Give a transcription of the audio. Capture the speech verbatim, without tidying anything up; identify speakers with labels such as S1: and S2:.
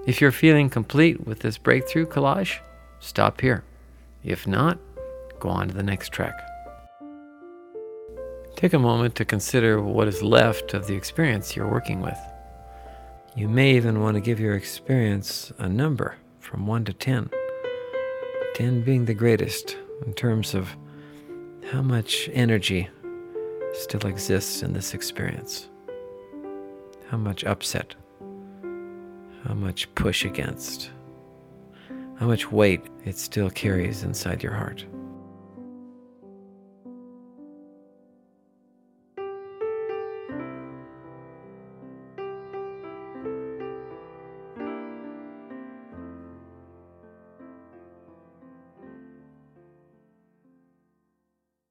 S1: If you're feeling complete with this breakthrough collage, stop here. If not, go on to the next track. Take a moment to consider what is left of the experience you're working with. You may even want to give your experience a number from one to ten. ten being the greatest in terms of how much energy still exists in this experience. How much upset, how much push against, how much weight it still carries inside your heart.